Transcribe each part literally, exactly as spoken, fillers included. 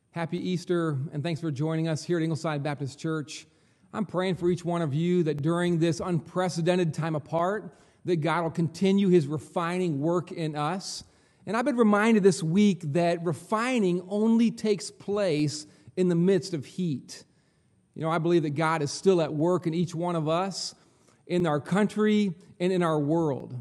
Happy Easter, and thanks for joining us here at Ingleside Baptist Church. I'm praying for each one of you that during this unprecedented time apart, that God will continue His refining work in us. And I've been reminded this week that refining only takes place in the midst of heat. You know, I believe that God is still at work in each one of us, in our country, and in our world.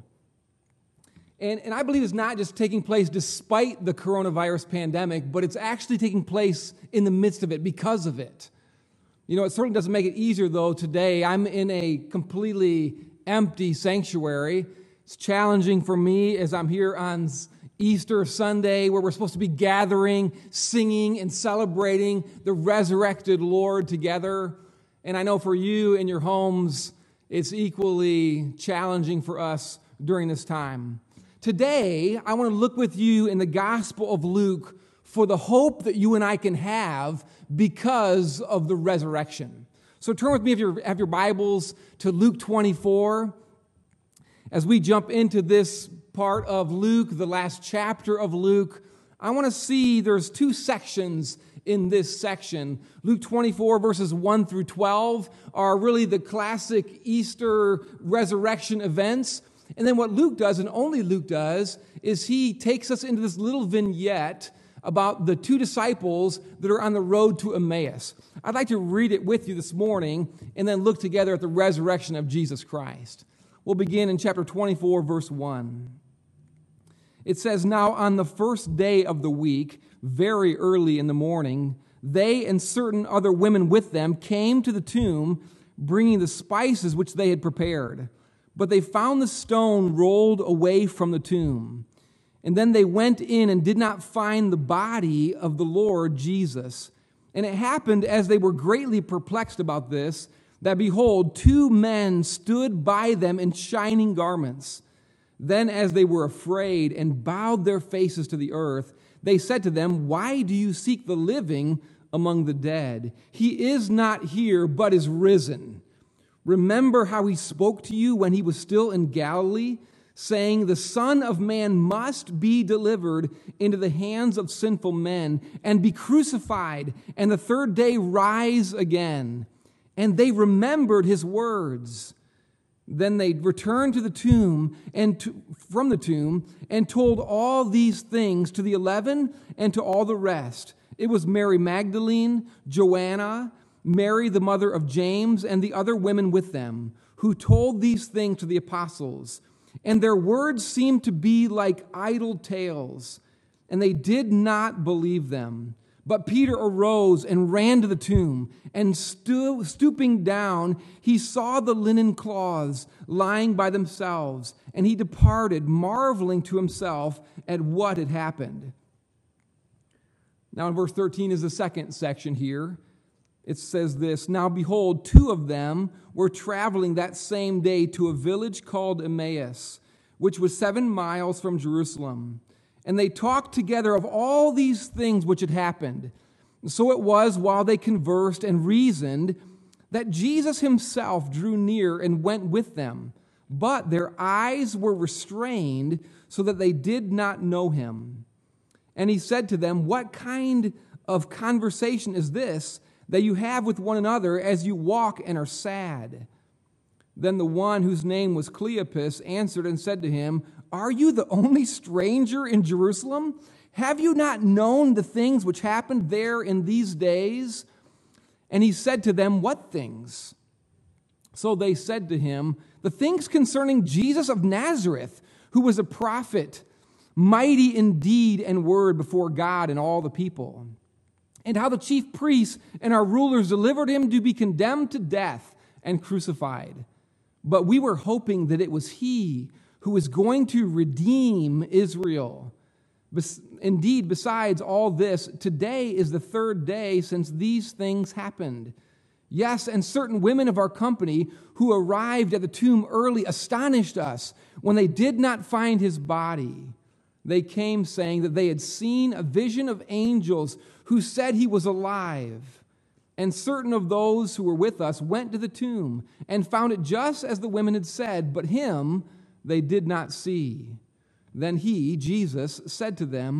And, and I believe it's not just taking place despite the coronavirus pandemic, but it's actually taking place in the midst of it because of it. You know, it certainly doesn't make it easier, though. Today, I'm in a completely empty sanctuary. It's challenging for me as I'm here on Easter Sunday, where we're supposed to be gathering, singing, and celebrating the resurrected Lord together. And I know for you in your homes, it's equally challenging for us during this time. Today, I want to look with you in the Gospel of Luke for the hope that you and I can have because of the resurrection. So turn with me, if you have your Bibles, to Luke twenty-four. As we jump into this part of Luke, the last chapter of Luke, I want to see there's two sections in this section. Luke twenty-four, verses one through twelve, are really the classic Easter resurrection events. And then what Luke does, and only Luke does, is he takes us into this little vignette about the two disciples that are on the road to Emmaus. I'd like to read it with you this morning and then look together at the resurrection of Jesus Christ. We'll begin in chapter twenty-four, verse one. It says, "Now on the first day of the week, very early in the morning, they and certain other women with them came to the tomb, bringing the spices which they had prepared. But they found the stone rolled away from the tomb. And then they went in and did not find the body of the Lord Jesus. And it happened, as they were greatly perplexed about this, that behold, two men stood by them in shining garments. Then as they were afraid and bowed their faces to the earth, they said to them, 'Why do you seek the living among the dead? He is not here, but is risen. Remember how he spoke to you when he was still in Galilee, saying, the Son of Man must be delivered into the hands of sinful men and be crucified, and the third day rise again.' And they remembered his words. Then they returned to the tomb and to, from the tomb and told all these things to the eleven and to all the rest. It was Mary Magdalene, Joanna, Mary, the mother of James, and the other women with them, who told these things to the apostles. And their words seemed to be like idle tales, and they did not believe them. But Peter arose and ran to the tomb, and stu- stooping down, he saw the linen cloths lying by themselves, and he departed, marveling to himself at what had happened." Now in verse thirteen is the second section here. It says this, "Now behold, two of them were traveling that same day to a village called Emmaus, which was seven miles from Jerusalem. And they talked together of all these things which had happened. So it was, while they conversed and reasoned, that Jesus himself drew near and went with them. But their eyes were restrained, so that they did not know him. And he said to them, 'What kind of conversation is this that you have with one another as you walk and are sad?' Then the one whose name was Cleopas answered and said to him, 'Are you the only stranger in Jerusalem? Have you not known the things which happened there in these days?' And he said to them, 'What things?' So they said to him, 'The things concerning Jesus of Nazareth, who was a prophet, mighty in deed and word before God and all the people. And how the chief priests and our rulers delivered him to be condemned to death and crucified. But we were hoping that it was he who was going to redeem Israel. Indeed, besides all this, today is the third day since these things happened. Yes, and certain women of our company who arrived at the tomb early astonished us when they did not find his body. They came saying that they had seen a vision of angels who said he was alive. And certain of those who were with us went to the tomb and found it just as the women had said, but him they did not see. Then he, Jesus, said to them,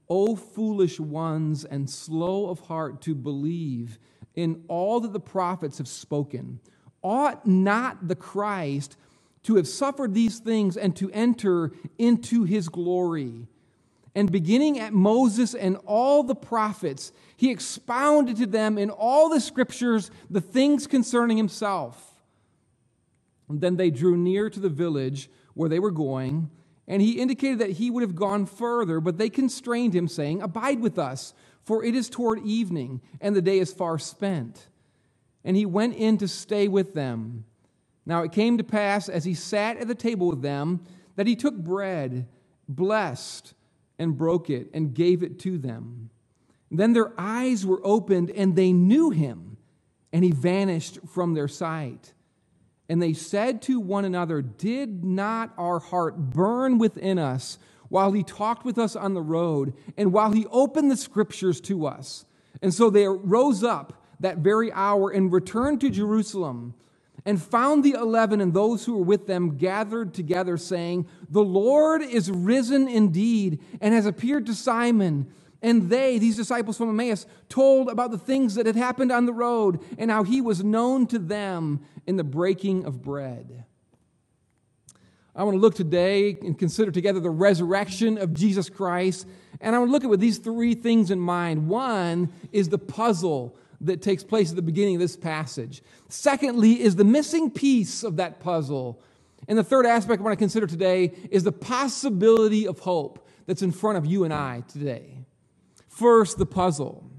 O foolish ones and slow of heart to believe in all that the prophets have spoken. Ought not the Christ to have suffered these things and to enter into his glory? And beginning at Moses and all the prophets, he expounded to them in all the scriptures the things concerning himself. And then they drew near to the village where they were going, and he indicated that he would have gone further, but they constrained him, saying, Abide with us, for it is toward evening, and the day is far spent. And he went in to stay with them. Now it came to pass, as he sat at the table with them, that he took bread, blessed, and broke it, and gave it to them. Then their eyes were opened, and they knew him, and he vanished from their sight. And they said to one another, Did not our heart burn within us while he talked with us on the road, and while he opened the scriptures to us? And so they rose up that very hour and returned to Jerusalem, and found the eleven and those who were with them gathered together, saying, The Lord is risen indeed, and has appeared to Simon. And they, these disciples from Emmaus, told about the things that had happened on the road, and how he was known to them in the breaking of bread. I want to look today and consider together the resurrection of Jesus Christ. And I want to look at with these three things in mind. One is the puzzle that takes place at the beginning of this passage. Secondly is the missing piece of that puzzle. And the third aspect I want to consider today is the possibility of hope that's in front of you and I today. First, the puzzle.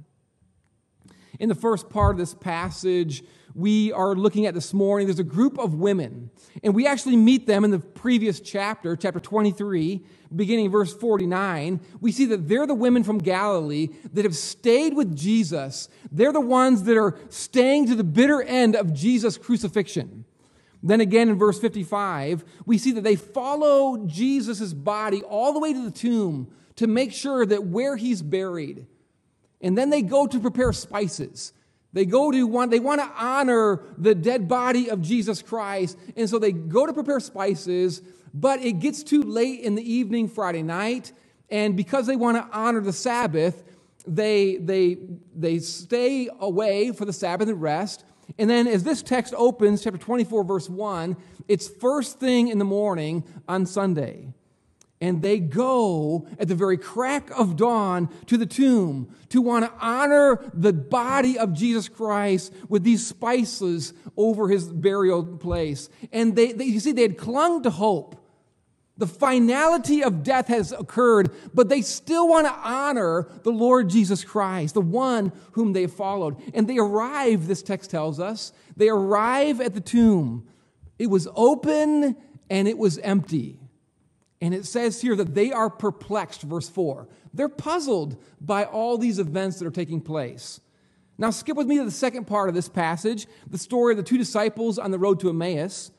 In the first part of this passage, we are looking at this morning, there's a group of women, and we actually meet them in the previous chapter, chapter twenty-three, beginning verse forty-nine. We see that they're the women from Galilee that have stayed with Jesus. They're the ones that are staying to the bitter end of Jesus' crucifixion. Then again in verse fifty-five, we see that they follow Jesus' body all the way to the tomb to make sure that where he's buried. And then they go to prepare spices. They go to want, they want to honor the dead body of Jesus Christ. And so they go to prepare spices, but it gets too late in the evening Friday night. And because they want to honor the Sabbath, they, they, they stay away for the Sabbath and rest. And then as this text opens, chapter twenty-four, verse one, it's first thing in the morning on Sunday. And they go at the very crack of dawn to the tomb to want to honor the body of Jesus Christ with these spices over his burial place. And they, they you see, they had clung to hope. The finality of death has occurred, but they still want to honor the Lord Jesus Christ, the one whom they followed. And they arrive, this text tells us, they arrive at the tomb. It was open and it was empty. And it says here that they are perplexed, verse four. They're puzzled by all these events that are taking place. Now skip with me to the second part of this passage, the story of the two disciples on the road to Emmaus.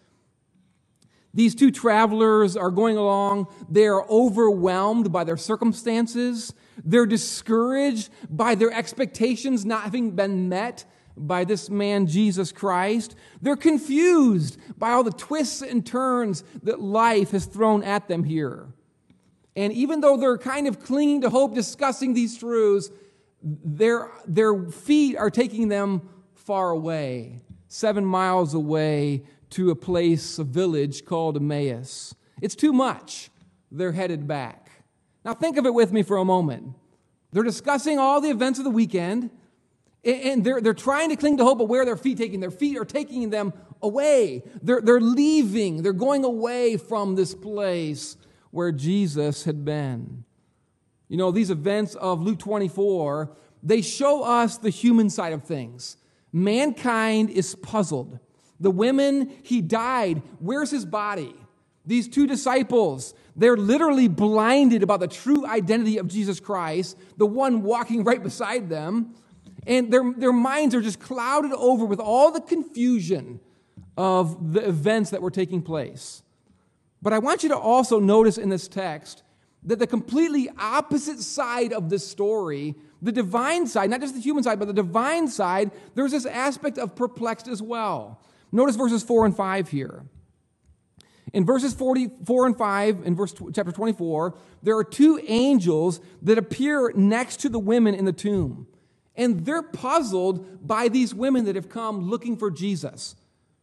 These two travelers are going along. They are overwhelmed by their circumstances. They're discouraged by their expectations not having been met by this man, Jesus Christ. They're confused by all the twists and turns that life has thrown at them here. And even though they're kind of clinging to hope, discussing these truths, their, their feet are taking them far away, seven miles away to a place, a village called Emmaus. It's too much. They're headed back. Now think of it with me for a moment. They're discussing all the events of the weekend, and they're, they're trying to cling to hope, but where are their feet taking? Their feet are taking them away. They're, they're leaving. They're going away from this place where Jesus had been. You know, these events of Luke twenty-four, they show us the human side of things. Mankind is puzzled. The women, he died. Where's his body? These two disciples, they're literally blinded about the true identity of Jesus Christ, the one walking right beside them. And their, their minds are just clouded over with all the confusion of the events that were taking place. But I want you to also notice in this text that the completely opposite side of this story, the divine side, not just the human side, but the divine side, there's this aspect of perplexed as well. Notice verses four and five here. In verses forty-four and five, in verse chapter twenty-four, there are two angels that appear next to the women in the tomb. And they're puzzled by these women that have come looking for Jesus.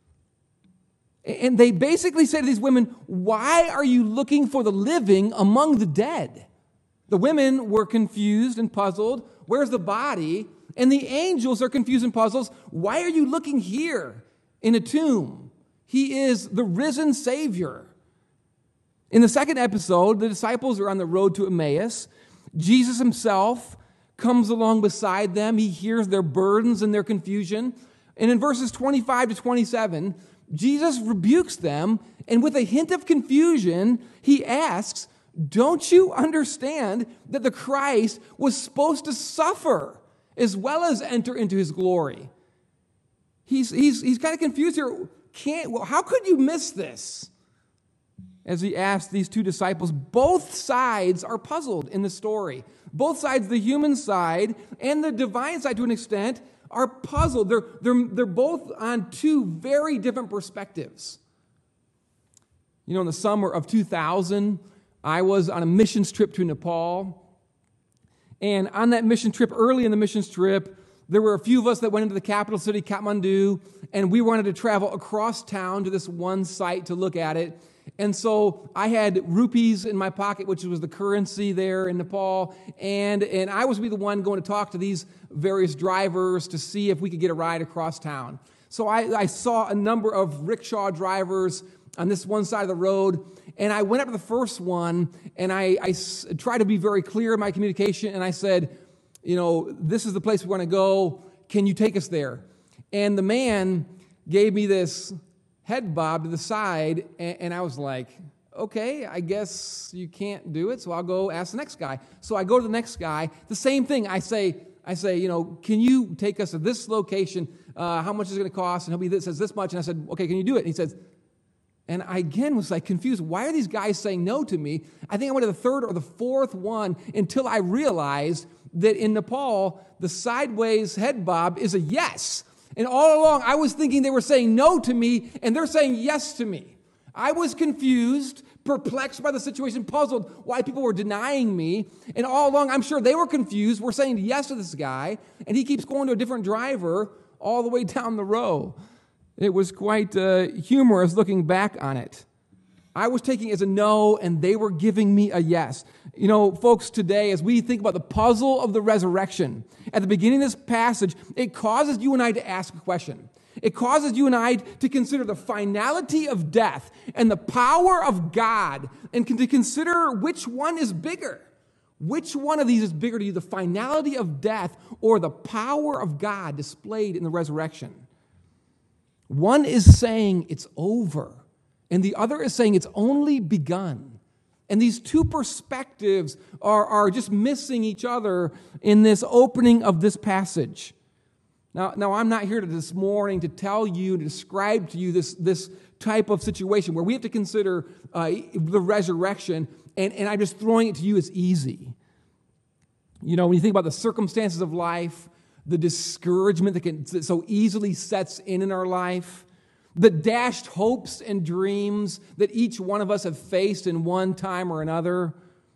And they basically say to these women, why are you looking for the living among the dead? The women were confused and puzzled. Where's the body? And the angels are confused and puzzled. Why are you looking here in a tomb? He is the risen Savior. In the second episode, the disciples are on the road to Emmaus. Jesus himself comes along beside them. He hears their burdens and their confusion. And in verses twenty-five to twenty-seven, Jesus rebukes them, and with a hint of confusion, he asks, don't you understand that the Christ was supposed to suffer as well as enter into his glory? He's, he's, he's kind of confused here. Can't, well, how could you miss this? As he asks these two disciples, both sides are puzzled in the story. Both sides, the human side and the divine side to an extent, are puzzled. They're, they're, they're both on two very different perspectives. You know, in the summer of two thousand, I was on a missions trip to Nepal. And on that mission trip, early in the missions trip, there were a few of us that went into the capital city, Kathmandu, and we wanted to travel across town to this one site to look at it. And so I had rupees in my pocket, which was the currency there in Nepal, and, and I was be the one going to talk to these various drivers to see if we could get a ride across town. So I, I saw a number of rickshaw drivers on this one side of the road, and I went up to the first one, and I, I s- tried to be very clear in my communication, and I said, you know, this is the place we want to go. Can you take us there? And the man gave me this head bob to the side, and, and I was like, okay, I guess you can't do it, so I'll go ask the next guy. So I go to the next guy, the same thing. I say, I say, you know, can you take us to this location? Uh, how much is it going to cost? And he'll be this, says this much. And I said, okay, can you do it? And he says, and I again was like confused. Why are these guys saying no to me? I think I went to the third or the fourth one until I realized that in Nepal, the sideways head bob is a yes. And all along, I was thinking they were saying no to me, and they're saying yes to me. I was confused, perplexed by the situation, puzzled why people were denying me. And all along, I'm sure they were confused. We're saying yes to this guy, and he keeps going to a different driver all the way down the row. It was quite uh, humorous looking back on it. I was taking it as a no, and they were giving me a yes. You know, folks, today, as we think about the puzzle of the resurrection, at the beginning of this passage, it causes you and I to ask a question. It causes you and I to consider the finality of death and the power of God, and to consider which one is bigger. Which one of these is bigger to you, the finality of death or the power of God displayed in the resurrection? One is saying it's over, and the other is saying it's only begun. And these two perspectives are, are just missing each other in this opening of this passage. Now, now, I'm not here to this morning to tell you, to describe to you this, this type of situation where we have to consider uh, the resurrection, and, and I'm just throwing it to you as easy. You know, when you think about the circumstances of life, the discouragement that, can, that so easily sets in in our life, the dashed hopes and dreams that each one of us have faced in one time or another,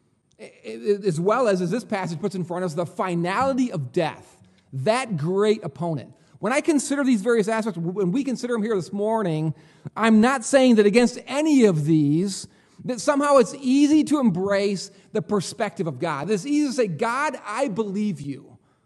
as well as, as this passage puts in front of us, the finality of death, that great opponent. When I consider these various aspects, when we consider them here this morning, I'm not saying that against any of these, that somehow it's easy to embrace the perspective of God. It's easy to say, God, I believe you.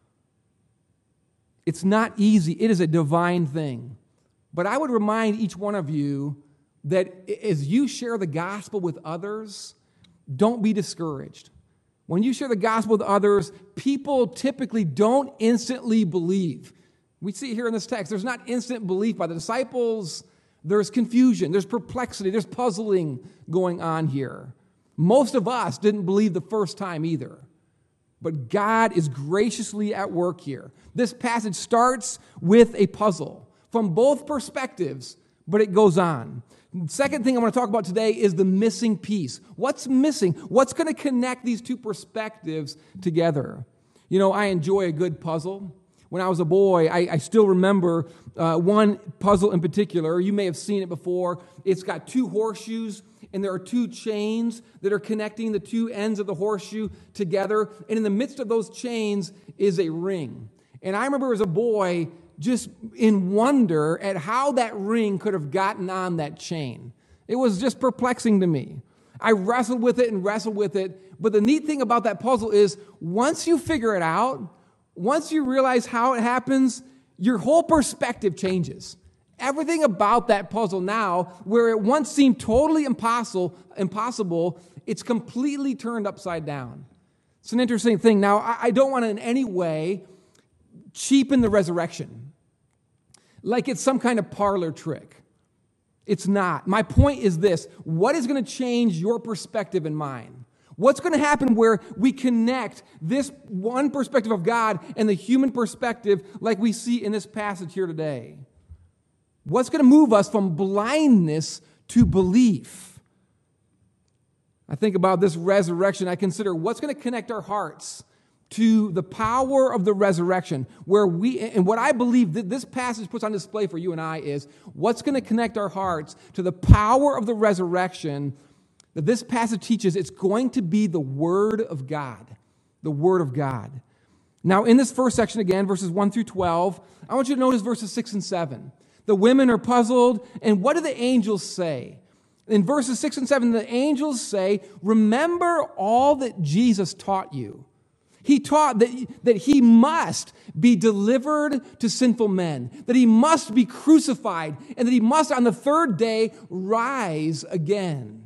It's not easy. It is a divine thing. But I would remind each one of you that as you share the gospel with others, don't be discouraged. When you share the gospel with others, people typically don't instantly believe. We see here in this text, there's not instant belief by the disciples. There's confusion, there's perplexity, there's puzzling going on here. Most of us didn't believe the first time either. But God is graciously at work here. This passage starts with a puzzle from both perspectives, but it goes on. Second thing I want to talk about today is the missing piece. What's missing? What's going to connect these two perspectives together? You know, I enjoy a good puzzle. When I was a boy, I, I still remember uh, one puzzle in particular. You may have seen it before. It's got two horseshoes, and there are two chains that are connecting the two ends of the horseshoe together. And in the midst of those chains is a ring. And I remember as a boy just in wonder at how that ring could have gotten on that chain. It was just perplexing to me. I wrestled with it and wrestled with it. But the neat thing about that puzzle is once you figure it out, once you realize how it happens, your whole perspective changes. Everything about that puzzle now, where it once seemed totally impossible, impossible, it's completely turned upside down. It's an interesting thing. Now, I don't want to in any way cheapen the resurrection, like it's some kind of parlor trick. It's not. My point is this: what is going to change your perspective and mine? What's going to happen where we connect this one perspective of God and the human perspective like we see in this passage here today? What's going to move us from blindness to belief? I think about this resurrection. I consider what's going to connect our hearts to the power of the resurrection, where we, and what I believe that this passage puts on display for you and I is what's going to connect our hearts to the power of the resurrection that this passage teaches. It's going to be the Word of God. The Word of God. Now, in this first section again, verses one through twelve, I want you to notice verses six and seven. The women are puzzled, and what do the angels say? In verses six and seven, the angels say, remember all that Jesus taught you. He taught that, that he must be delivered to sinful men, that he must be crucified, and that he must on the third day rise again.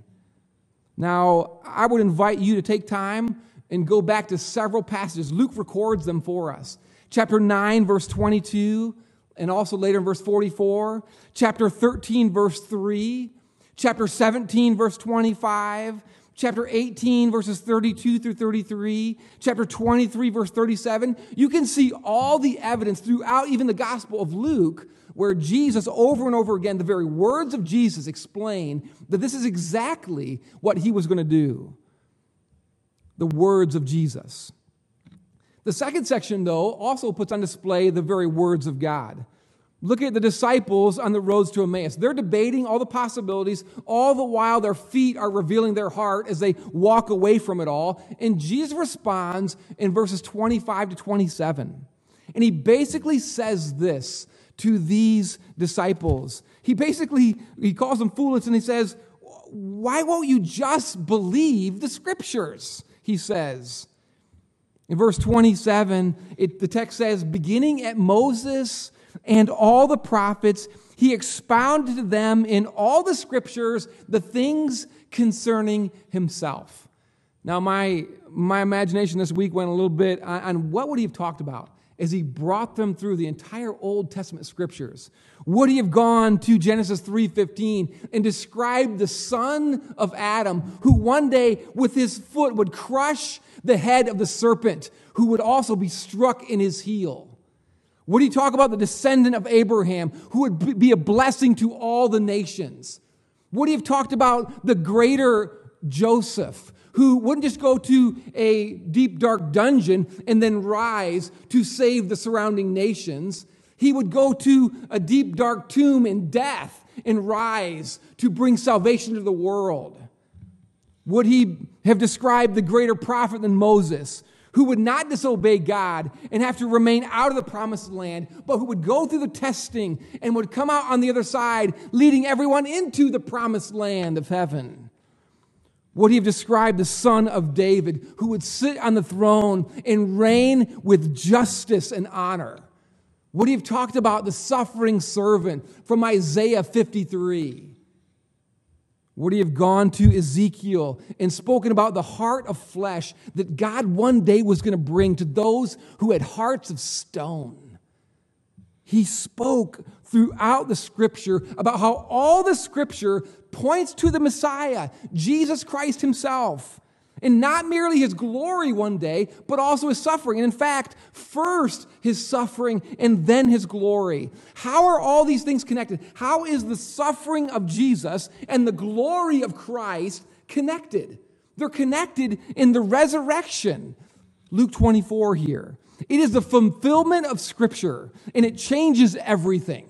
Now, I would invite you to take time and go back to several passages. Luke records them for us. Chapter nine, verse twenty-two, and also later in verse forty-four. Chapter thirteen, verse three. Chapter seventeen, verse twenty-five. Chapter eighteen, verses thirty-two through thirty-three. Chapter twenty-three, verse thirty-seven. You can see all the evidence throughout even the Gospel of Luke where Jesus, over and over again, the very words of Jesus explain that this is exactly what he was going to do. The words of Jesus. The second section, though, also puts on display the very words of God. Look at the disciples on the roads to Emmaus. They're debating all the possibilities, all the while their feet are revealing their heart as they walk away from it all. And Jesus responds in verses twenty-five to twenty-seven. And he basically says this to these disciples. He basically, he calls them foolish and he says, why won't you just believe the scriptures? He says. In verse twenty-seven, it, the text says, beginning at Moses and all the prophets, he expounded to them in all the scriptures the things concerning himself. Now, my, my imagination this week went a little bit on, on what would he have talked about as he brought them through the entire Old Testament scriptures. Would he have gone to Genesis three fifteen and described the son of Adam who one day with his foot would crush the head of the serpent who would also be struck in his heel? Would he talk about the descendant of Abraham who would be a blessing to all the nations? Would he have talked about the greater Joseph who wouldn't just go to a deep, dark dungeon and then rise to save the surrounding nations? He would go to a deep, dark tomb in death and rise to bring salvation to the world. Would he have described the greater prophet than Moses, who would not disobey God and have to remain out of the promised land, but who would go through the testing and would come out on the other side, leading everyone into the promised land of heaven? Would he have described the son of David, who would sit on the throne and reign with justice and honor? Would he have talked about the suffering servant from Isaiah fifty-three? Would he have gone to Ezekiel and spoken about the heart of flesh that God one day was going to bring to those who had hearts of stone? He spoke throughout the scripture about how all the scripture points to the Messiah, Jesus Christ himself. And not merely his glory one day, but also his suffering. And in fact, first his suffering and then his glory. How are all these things connected? How is the suffering of Jesus and the glory of Christ connected? They're connected in the resurrection. Luke twenty-four here. It is the fulfillment of Scripture, and it changes everything.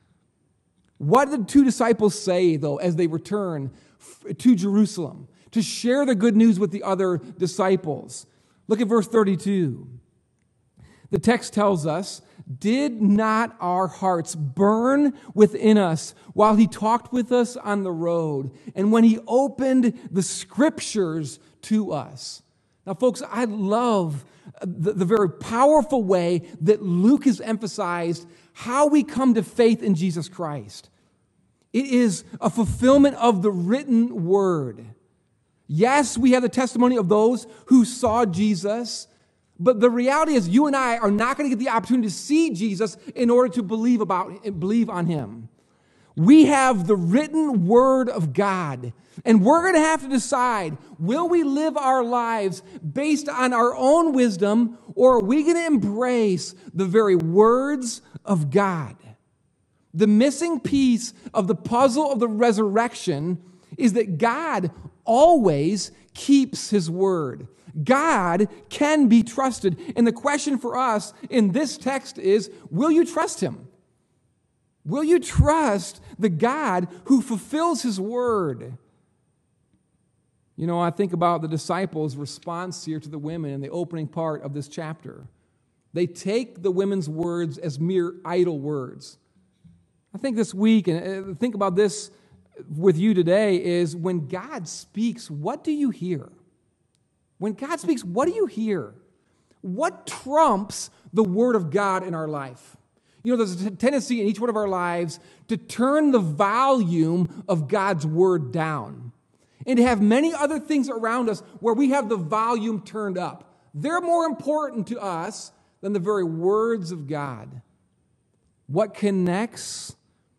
What did the two disciples say, though, as they return to Jerusalem to share the good news with the other disciples? Look at verse thirty-two. The text tells us, "Did not our hearts burn within us while he talked with us on the road, and when he opened the Scriptures to us?" Now, folks, I love the, the very powerful way that Luke has emphasized how we come to faith in Jesus Christ. It is a fulfillment of the written word. Yes, we have the testimony of those who saw Jesus, but the reality is you and I are not going to get the opportunity to see Jesus in order to believe about believe on him. We have the written word of God, and we're going to have to decide, will we live our lives based on our own wisdom, or are we going to embrace the very words of God? The missing piece of the puzzle of the resurrection is that God always keeps his word. God can be trusted. And the question for us in this text is, will you trust him? Will you trust the God who fulfills his word? You know, I think about the disciples' response here to the women in the opening part of this chapter. They take the women's words as mere idle words. I think this week, and think about this with you today, is when God speaks, what do you hear? When God speaks, what do you hear? What trumps the word of God in our life? You know, there's a tendency in each one of our lives to turn the volume of God's word down and to have many other things around us where we have the volume turned up. They're more important to us than the very words of God. What connects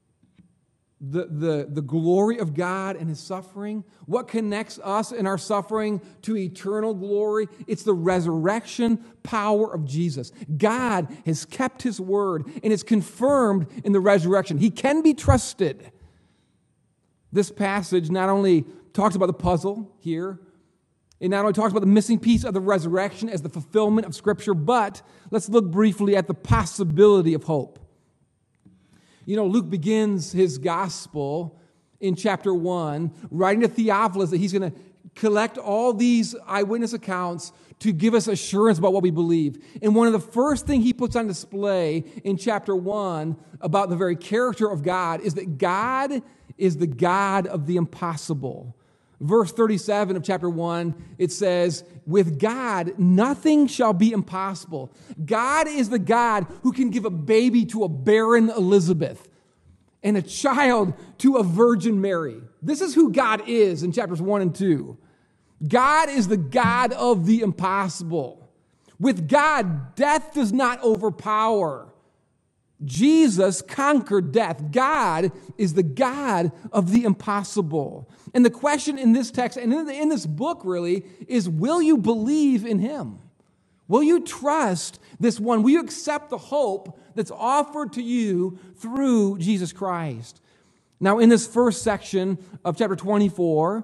The, the, the glory of God and his suffering? What connects us in our suffering to eternal glory? It's the resurrection power of Jesus. God has kept his word, and it's confirmed in the resurrection. He can be trusted. This passage not only talks about the puzzle here, it not only talks about the missing piece of the resurrection as the fulfillment of Scripture, but let's look briefly at the possibility of hope. You know, Luke begins his gospel in chapter one, writing to Theophilus that he's going to collect all these eyewitness accounts to give us assurance about what we believe. And one of the first things he puts on display in chapter one about the very character of God is that God is the God of the impossible. Verse thirty-seven of chapter one, it says, "With God, nothing shall be impossible." God is the God who can give a baby to a barren Elizabeth and a child to a virgin Mary. This is who God is in chapters one and two. God is the God of the impossible. With God, death does not overpower. Jesus conquered death. God is the God of the impossible. And the question in this text and in, the, in this book really is, will you believe in him? Will you trust this one? Will you accept the hope that's offered to you through Jesus Christ? Now, in this first section of chapter twenty-four,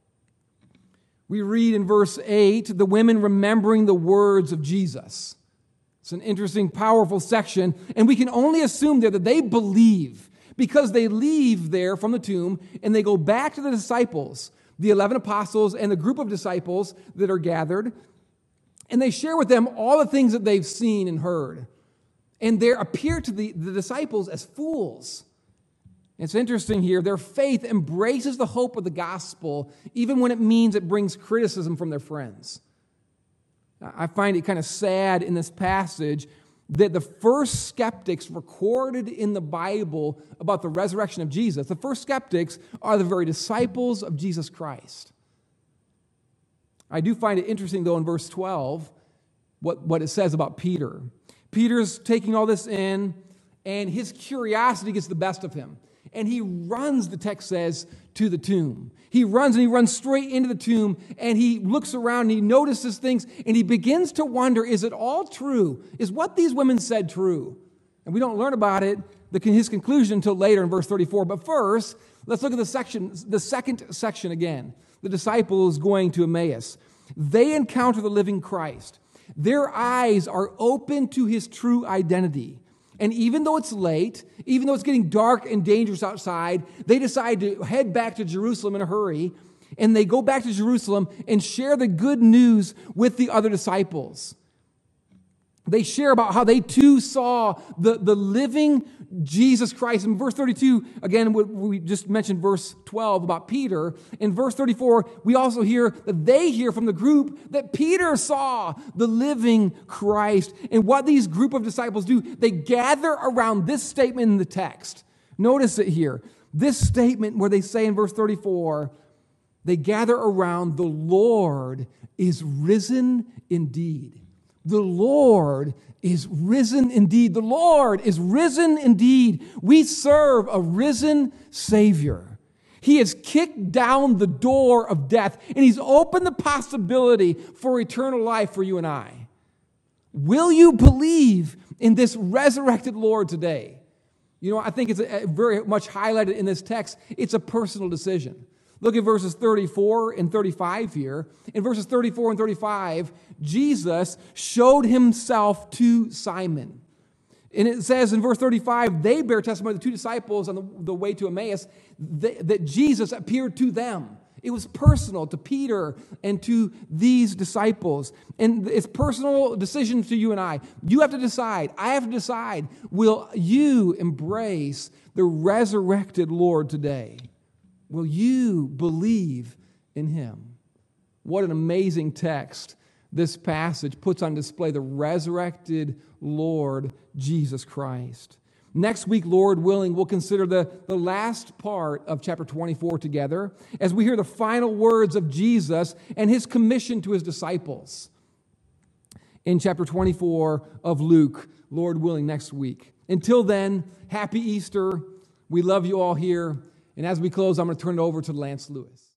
we read in verse eight, the women remembering the words of Jesus. It's an interesting, powerful section, and we can only assume there that they believe because they leave there from the tomb and they go back to the disciples, the eleven apostles and the group of disciples that are gathered, and they share with them all the things that they've seen and heard. And they appear to the, the disciples as fools. It's interesting here, their faith embraces the hope of the gospel even when it means it brings criticism from their friends. I find it kind of sad in this passage that the first skeptics recorded in the Bible about the resurrection of Jesus, the first skeptics are the very disciples of Jesus Christ. I do find it interesting, though, in verse twelve, what, what it says about Peter. Peter's taking all this in, and his curiosity gets the best of him. And he runs, the text says, to the tomb. He runs and he runs straight into the tomb, and he looks around and he notices things, and he begins to wonder, is it all true? Is what these women said true? And we don't learn about it, the, his conclusion, until later in verse thirty-four. But first, let's look at the section, the second section again. The disciples going to Emmaus. They encounter the living Christ. Their eyes are open to his true identity. And even though it's late, even though it's getting dark and dangerous outside, they decide to head back to Jerusalem in a hurry. And they go back to Jerusalem and share the good news with the other disciples. They share about how they too saw the, the living Jesus Christ. In verse thirty-two, again, we just mentioned verse twelve about Peter. In verse thirty-four, we also hear that they hear from the group that Peter saw the living Christ. And what these group of disciples do, they gather around this statement in the text. Notice it here. This statement where they say in verse thirty-four, they gather around, the Lord is risen indeed. The Lord is risen indeed. The Lord is risen indeed. We serve a risen Savior. He has kicked down the door of death, and he's opened the possibility for eternal life for you and I. Will you believe in this resurrected Lord today? You know, I think it's a, a very much highlighted in this text. It's a personal decision. Look at verses thirty-four and thirty-five here. In verses thirty-four and thirty-five, Jesus showed himself to Simon. And it says in verse thirty-five, they bear testimony, the two disciples on the, the way to Emmaus, that, that Jesus appeared to them. It was personal to Peter and to these disciples. And it's personal decision to you and I. You have to decide, I have to decide, will you embrace the resurrected Lord today? Will you believe in him? What an amazing text this passage puts on display, the resurrected Lord Jesus Christ. Next week, Lord willing, we'll consider the, the last part of chapter twenty-four together as we hear the final words of Jesus and his commission to his disciples. In chapter twenty-four of Luke, Lord willing, next week. Until then, happy Easter. We love you all here. And as we close, I'm going to turn it over to Lance Lewis.